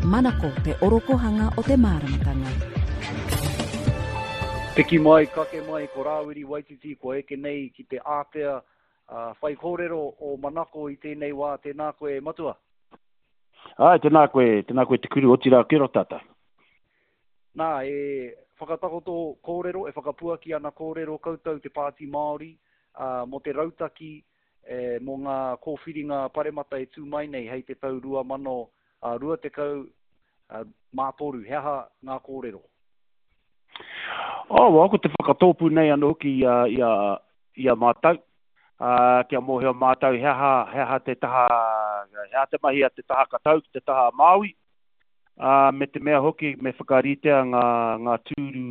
Manako te orokohanga o te māramatanga. Piki mai, kake mai, ko Rāwiri Waititi, ko eke nei ki te ātea whai kōrero o Manako i tēnei wā, tēnā koe matua. Tēnā koe te kuru o tira kero tata. Nā, e whakatakoto kōrero, e whakapuaki ana kōrero koutou te Pāti Māori, mo te rautaki, mo ngā kōwhiringa paremata e tū mai nei, hei te tau 2023 mātoru, heha ngā kōrero. Ko te whakatōpu nei anō ki ia mātau. Kia mōheo mātau heha te taha, heha te mahi a te taha katau, te taha Māui. Me te mea hoki, me whakaritea ngā tūru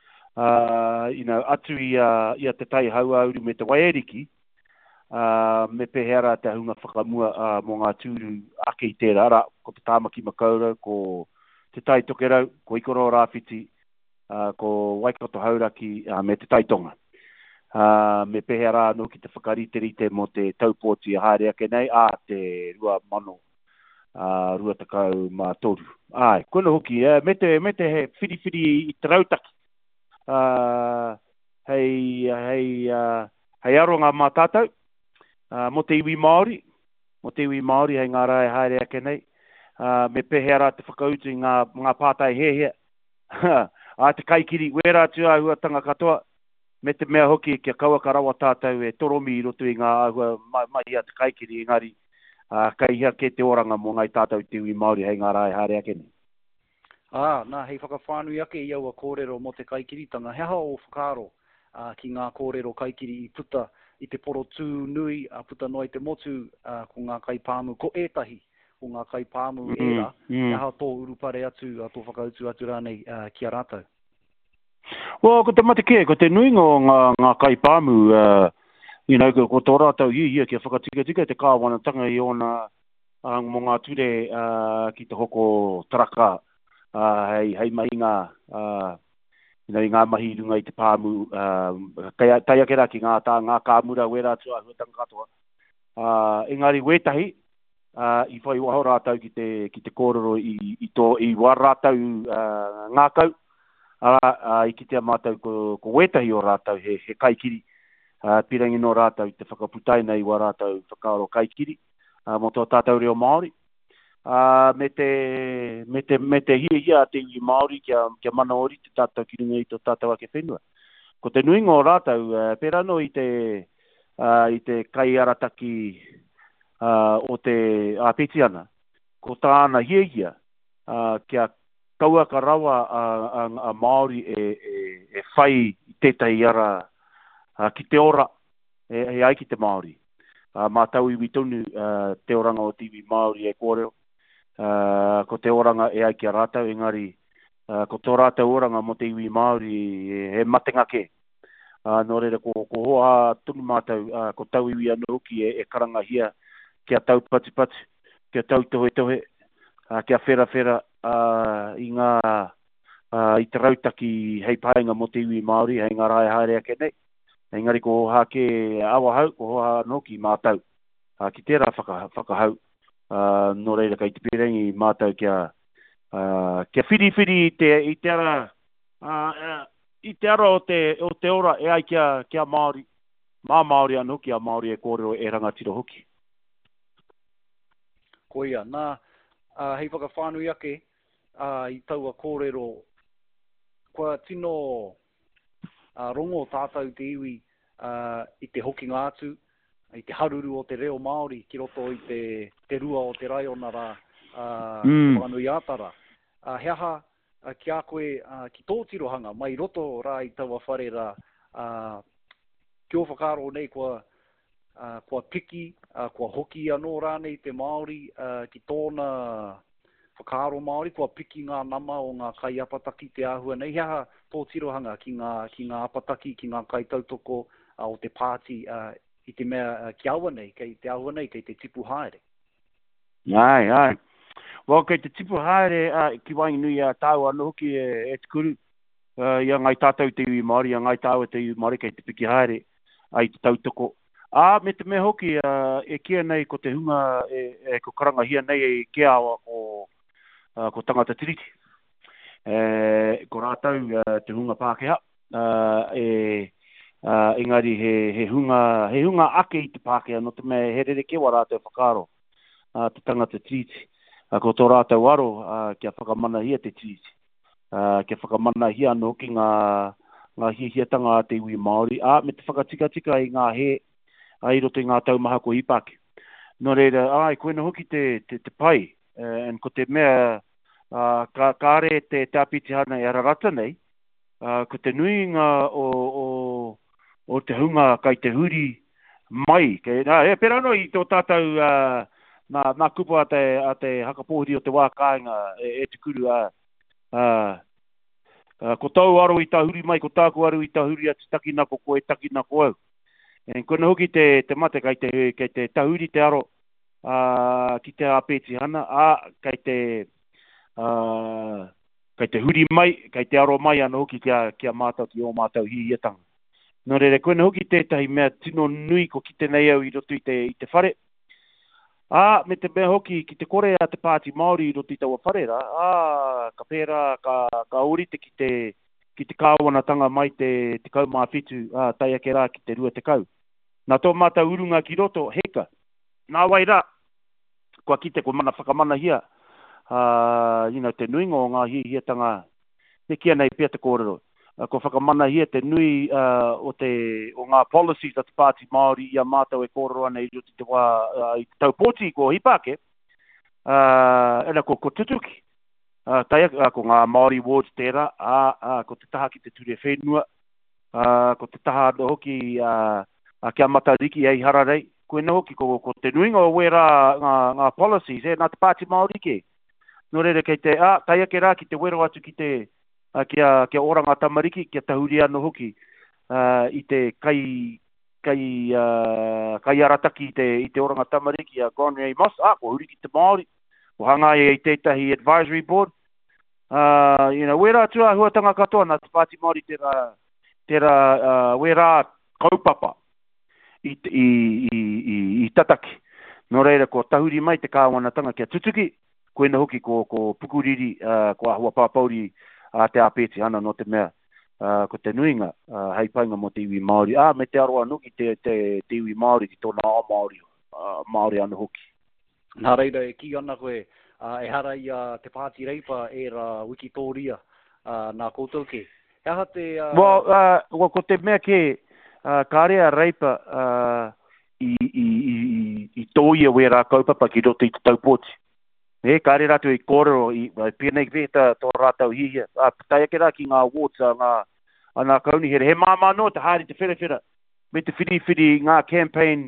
atu ia te tai hauauru me te Wairiki. Me pehera te hunga whakamua mō ngā tūru ake i tērā ara, ko te Tāmaki Makaurau, ko te Tai Tokerau, ko Ikoro Rāwhiti, ko Waikato Hauraki, me te Taitonga. Me pehera anō ki te whakariterite mo te taupoti a haere ake nei, te 2023. Kona hoki, me te he whiriwhiri i te rautaki. Hei aronga mā tātou. Mo te iwi Māori, hei ngā rai haere ake nei, me pehera te whakautu i ngā pātai hehea. Te kaikiri, wera atu ahua tanga katoa, me te mea hoki kia kaua karawa tātou e toromi i roto i ngā ahua mai a te kaikiri, engari, kai hea ke te oranga mo ngai tātou te iwi Māori, hei ngā rai haere ake nei. Nā, hei whakawhānui ake i aua kōrero mo te kaikiritanga, heha o whakaro ki ngā kōrero kaikiri i puta, i te poro tū nui, puta noi te motu, ko ngā kaipāmu, ko ētahi, ko ngā kaipāmu era, heha tō urupare atu, tō whakautu atu rānei ki a rātou. Ko te mateke, ko te nuinga o ngā kaipāmu, ko tō rātou ia kia whakatika te kāwanatanga i ona mo ngā ture ki te hoko taraka, hei mahinga, i ngā mahi runga i te pāmu, tai ake rā ki ngā kāmura wera atua huatanga katoa. Engari wetahi, i whai waho rātau ki te kōrero i wā rātau ngākau, i ki te mātau ko wetahi o rātau he kaikiri, pirangi no rātau i te whakaputaina i wā rātau whakaaro kaikiri, mo tō tātou reo Māori. Me te hia te iwi Māori kia mana ori te tātou ki runga i tō tātou ake whenua. Ko te nuinga o rātou, pera no i te kai arataki o te Pētiana, ko tāna hia kia kaua ka rawa a Māori e whai i tētai ara ki te ora, e ai ki te Māori. Mā tau iwi tonu te oranga o te iwi Māori e kōreo. Ko te oranga e ai ki a rātau, engari, ko tō rātau oranga mo te iwi Māori he matengake. Nō reira, ko hoa tunu mātau, ko tau iwi anō ki e karanga hia, kia tau pati, kia tau tohe, kia whera, i ngā, i te rautaki hei paenga mo te iwi Māori, hei ngā rai haere ake nei. Engari, ko hoa ke awa hau, ko hoa anō ki mātau, ki tērā whakahau. Nō reira kai te pirengi mātau kia whiri i te ara o te ora e ai kia Māori. Mā Māori anō kia Māori e kōrero e rangatira hoki. Ko ia, nā, hei whakawhānui ake i taua kōrero, kua tino rongo tātou te iwi i te hoki ngātu, i te haruru o te reo Māori, ki roto i te rua o te raiona rā, whanui ātara. Heaha, ki a koe, ki tō tirohanga, mai roto rā i taua whare rā, ki o whakaro nei kua piki, kua hoki anō rānei te Māori, ki tōna whakaro Māori, kua piki ngā nama o ngā kai apataki te āhua nei. Heaha, tō tirohanga ki ngā apataki, ki ngā kai tautoko o te pāti, i te mea ki aua nei, kei te tipu haere. Ai. Kei te tipu haere, ki waingi nui a tāu anō hoki e te kuru, ia ngai tātou te iwi Māori, ia ngai tāua te iwi Māori, kei te piki haere, ai te tautoko. Me te mea hoki, e kia nei ko te hunga, ko karanga hia nei e kia awa ko tangata tiriti. Ko rātau te hunga Pākehā. Engari he hunga ake i te Pākehā, no te mea he rere kewa rātau whakaro te tangata tiriti. Ko tō rātau aro kia whakamanahia te tiriti. Kia whakamanahia anō ki ngā hihiatanga te iwi Māori. Me te whakatika i ngā he, i roto i ngā taumaha ko Hipake. No reira, koe na hoki te pai, ko te mea kāre te tāpiti hana e ararata nei, ko te nuinga o te hunga kai te huri mai. Pera no i tō tātou nā kupa a te hakapohiri o te wā kāinga te kuru ko tau aro i tā huri mai, ko tāku aro i tā huri ati takina ko koe, takina ko au. Ko na hoki te mate kai te tahuri te aro ki te apeti hana, kai te huri mai, kai te aro mai ana hoki kia mātau ki o mātau hihiatanga. No reire, koe na hoki tētahi mea tino nui ko ki te nei au i roto i te whare. Me te mea hoki ki te kore a te Pāti Māori i roto i taua whare ra, ka pēra, ka orite ki te kāwanatanga mai te kaumāwhitu, tai ake rā ki te rua te kau. Nā tō mātau urunga ki roto, heka. Nā wai rā, kua ki te ko mana whakamanahia, te nuinga o ngā hihiatanga, ne kia nei pia te kōrero. Ko whakamanahia te nui o ngā policies a te Pāti Māori i a mātau e kōrero ana i roti te wā, i te taupoti ko Hipake, ena ko tutuki. Ko ngā Māori wards tērā, ko te taha ki te ture whenua, ko te taha no hoki kia matariki ei hararei. Koe na hoki ko te nuinga o wera ngā policies, nā te Pāti Māori ke. No reira kei te, tai ake rā ki te wero atu ki te kia oranga tamariki, kia tahuri ano hoki i te kai arataki i te oranga tamariki a Gonrei Moss, ko huri ki te Māori, ko hanga i tētahi advisory board. Wera atua huatanga katoa nā te Pāti Māori tera wera kaupapa i tataki. No reira ko tahuri mai te kāwanatanga kia tutuki, koe na hoki ko pukuriri, ko ahua pāpauri te apeti ana no te mea, ko te nuinga, hei painga mo te iwi Māori. Me te aroa nuki te iwi Māori ki tōna o Māori ana hoki. Nā reira e ki ana koe, e hara i te Pāti Reipa e ra Wikitoria nā koutou ke. Hea te... ko te mea ke, kārea Reipa i tōia wera kaupapa ki roto i te taupoti. Kāre rātou i kōrero i pēnei veta tō rātou hihia. Tai ake rā ki ngā awards ngā kauni here. He māma no te haere te wherewhera. Me te whiri ngā campaign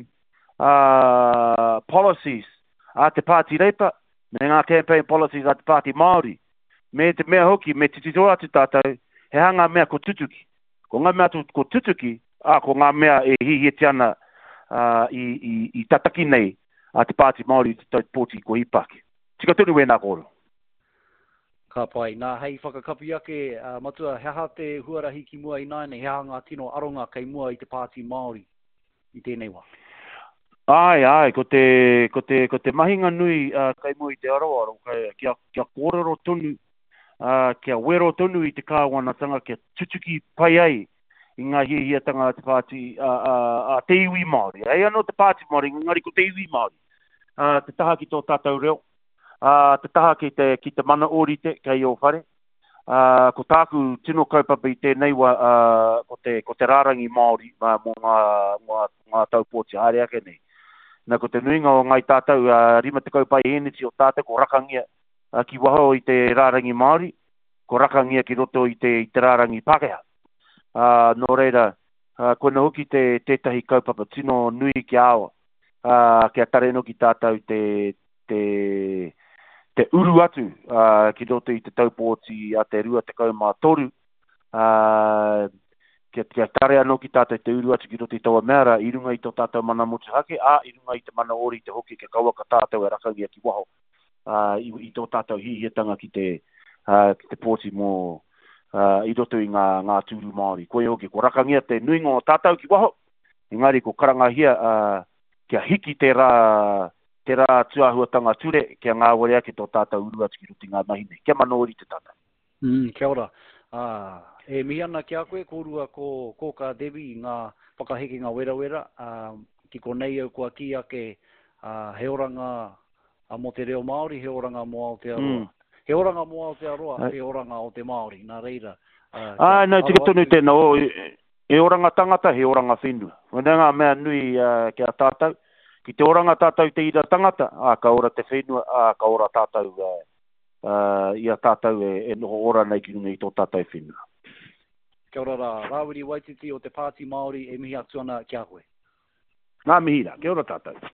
policies a te Pāti Reipa. Me ngā campaign policies a te Pāti Māori. Me te mea hoki, me te tito atu tātou, he hanga mea ko tutuki. Ko ngā mea ko tutuki, ko ngā mea e hihia tiana i tataki nei a te Pāti Māori te taupoti ko Hipake. Tika tunu wē nā kōrero. Ka pai. Nā hei whakakapi ake, matua, hea te huarahi ki mua i nāne, hea ngā tino aronga kei mua i te Pāti Māori i tēnei wā. Ai, ko te mahinga nui kei mua i te aroaro, kia kōrero tonu, kia wero tonu i te kāwanatanga, kia tutuki pai ai i ngā hihiatanga te Pāti, te iwi Māori. Ei anō te Pāti Māori, ngari ko te iwi Māori. Te taha ki tō tātou reo. Te taha ki te mana orite kei o whare. Ko tāku tino kaupapa i tēnei wa ko te rārangi Māori mo ngā taupoti haere ake nei. Nā ko te nuinga o ngai tātou rima te kaupai eneti o tātou ko rakangia ki waho i te rārangi Māori, ko rakangia ki roto i te rārangi Pākehā. No reira, ko na hoki tētahi kaupapa tino nui ki awa, kia tare no ki tātou te uru atu ki roto i te taupoti a te rua te kaumā toru. Kia tare anō ki tātou te uru atu ki roto i taua mea, i runga i tō tātou mana motu hake, i runga i te mana ori te hoki ke kaua ka tātou e rakangia ki waho. I tō tātou hihiatanga ki te pōti mō i roto i ngā tūru Māori. Koe hoki, ko rakangia te nuinga o tātou ki waho, engari ko karangahia kia hiki te te rā tuahuatanga ture, kia ngā warea ki tō tātou urua tiki ruti ngā mahine. Kia manori te tata. Kia ora. E mihi ana ki a koe, kōrua ko ka Devi ngā whakaheke ngā wera, ki ko nei au kua ki ake he oranga mo te reo Māori, he oranga mo Aotearoa. He oranga mo Aotearoa, he oranga o te Māori, nā reira. Nā, tika tonu tēnā, he oranga tangata, he oranga whenua. Whenua ngā mea nui ki a tātou, ki te oranga tātou te ira tangata, ka ora te whenua, ka ora tātou, ia tātou e noho ora nei ki runga i tō tātou whenua. Kia ora rā, Rawiri Waititi o te Pāti Māori e mihi atu ana ki a koe. Ngā mihi rā, kia ora tātou.